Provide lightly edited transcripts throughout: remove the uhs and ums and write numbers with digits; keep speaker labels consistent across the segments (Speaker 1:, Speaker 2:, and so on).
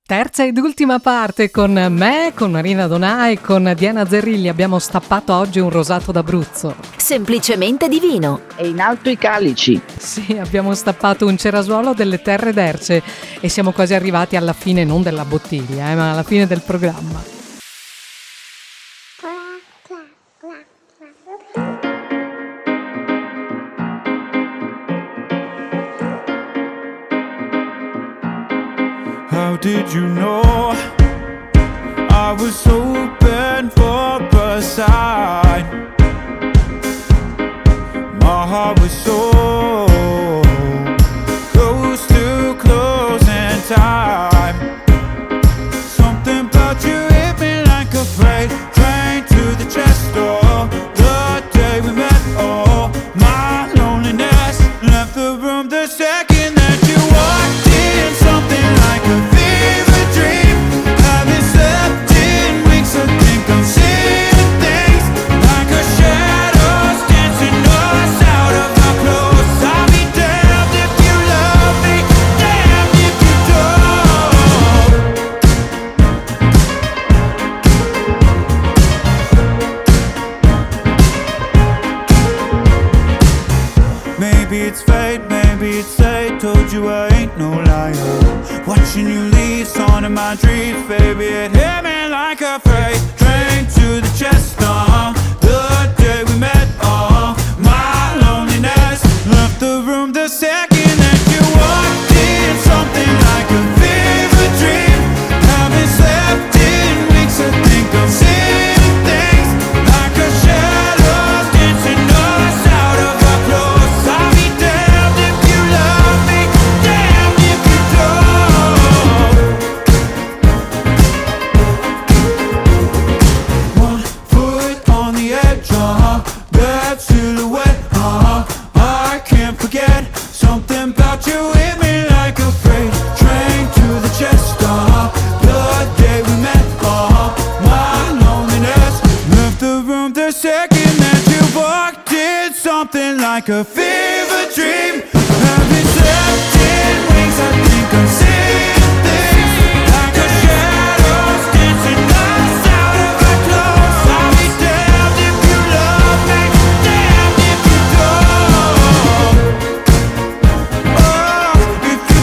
Speaker 1: Terza ed ultima parte con me, con Marina Donà e con Diana Zerrilli. Abbiamo stappato oggi un rosato d'Abruzzo.
Speaker 2: Semplicemente divino.
Speaker 3: E in alto i calici.
Speaker 1: Sì, abbiamo stappato un cerasuolo delle terre d'Erce e siamo quasi arrivati alla fine, non della bottiglia, ma alla fine del programma.
Speaker 4: How did you know I was hoping for a sign? My heart was so close to closing time. Something about you hit me like a freight train to the chest door. The day we met, oh, my loneliness left the room the second that you walked in. Something like a fever dream. Haven't slept in weeks. I think I'm seeing things like a shadows dancing us out of our clothes. I'll be damned if you love me, damned if you don't. Maybe it's fate, maybe it's fate. Told you I ain't no liar. Watching you leave, on in my dreams, baby, it hit me like a freight train to the chest. The day we met, my loneliness left the room the second that you walked in. Something like a fever dream. Haven't slept in weeks. I think I'm seeing things like a shadows dancing us out of our clothes. I'll be damned if you love me, damned if you don't. One foot on the edge, that silhouette, I can't forget. Something about you hit me like a freight train to the chest. The day we met, my loneliness left the room the second that you walked in. Something like a fever dream. Haven't slept in weeks. I think I'm seeing things like a shadows dancing us out of our clothes. I'll be damned if you love me, damned if you don't. Oh, if you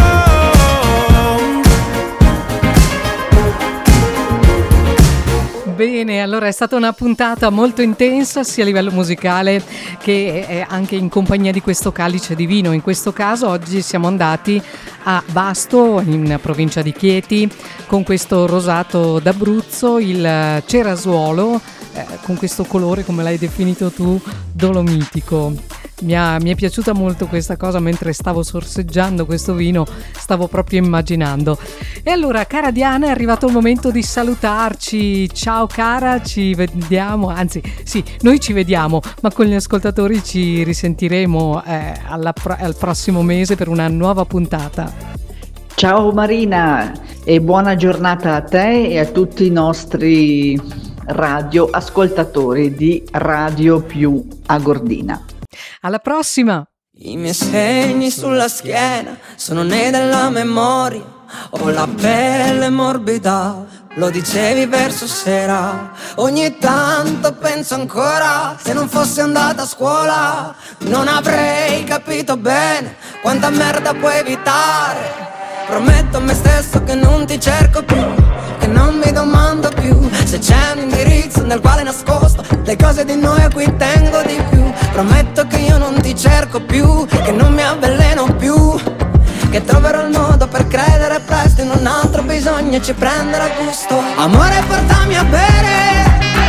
Speaker 4: don't.
Speaker 1: Bene, allora è stata una puntata molto intensa sia a livello musicale che anche in compagnia di questo calice di vino. In questo caso oggi siamo andati a Vasto, in provincia di Chieti, con questo rosato d'Abruzzo, il cerasuolo, con questo colore, come l'hai definito tu, dolomitico. Mi è piaciuta molto questa cosa. Mentre stavo sorseggiando questo vino stavo proprio immaginando. E allora, cara Diana, è arrivato il momento di salutarci. Ciao cara, ci vediamo, anzi sì, noi ci vediamo, ma con gli ascoltatori ci risentiremo al prossimo mese per una nuova puntata.
Speaker 3: Ciao Marina e buona giornata a te e a tutti i nostri radio ascoltatori di Radio Più Agordina.
Speaker 1: Alla prossima!
Speaker 5: I miei segni sulla schiena sono nei della memoria. Ho la pelle morbida, lo dicevi verso sera. Ogni tanto penso ancora, se non fossi andata a scuola non avrei capito bene quanta merda puoi evitare. Prometto a me stesso che non ti cerco più, che non mi domando più se c'è un indirizzo nel quale nascosto le cose di noi a cui tengo di più. Prometto che io non ti cerco più, che non mi avveleno più, che troverò il modo per credere presto in un altro bisogno e ci prenderà gusto. Amore, portami a bere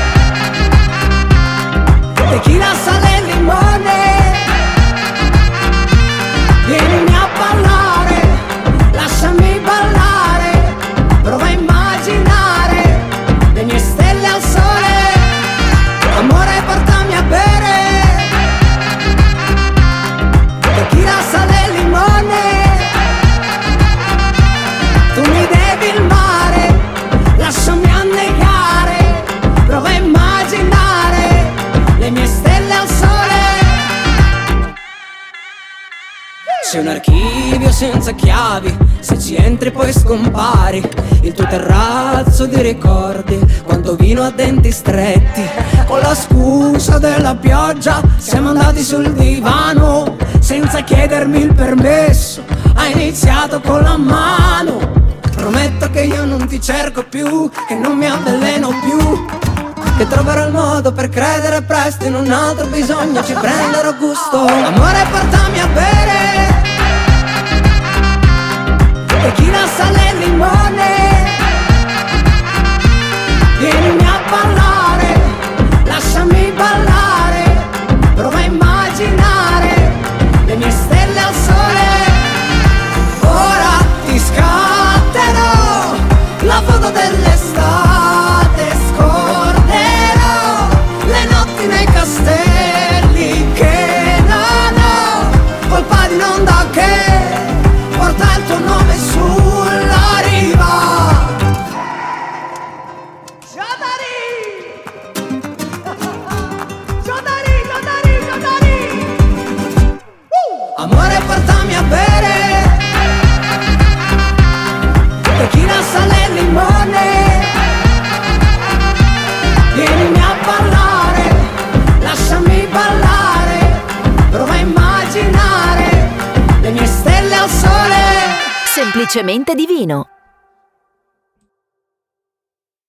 Speaker 5: tequila, sale e limone. Vienimi a ballare, lasciami ballare. Prova a immaginare le mie stelle al sole. Amore, portami a bere tequila, sale e limone. Tu mi devi il mare, lasciami annegare. Prova a immaginare le mie stelle al sole. C'è un archivio senza chiavi, se ci entri poi scompari. Il tuo terrazzo di ricordi, quanto vino a denti stretti. Con la scusa della pioggia siamo andati sul divano, senza chiedermi il permesso, hai iniziato con la mano. Prometto che io non ti cerco più, che non mi avveleno più, che troverò il modo per credere presto in un altro bisogno, ci prenderò gusto. Amore, portami a bere tequila, sale e limone. Vienimi a ballare, lasciami ballare, prova a immaginare le mie stelle al sole. Ora ti scatterò la foto dell'estate, scorderò le notti nei castelli che non ho colpa di un'onda che porta il tuo nome sulla riva. Amore, portami a bere tequila, sale e limone. Vienimi a ballare, lasciami ballare, prova a immaginare le mie stelle al sole.
Speaker 2: Semplicemente divino.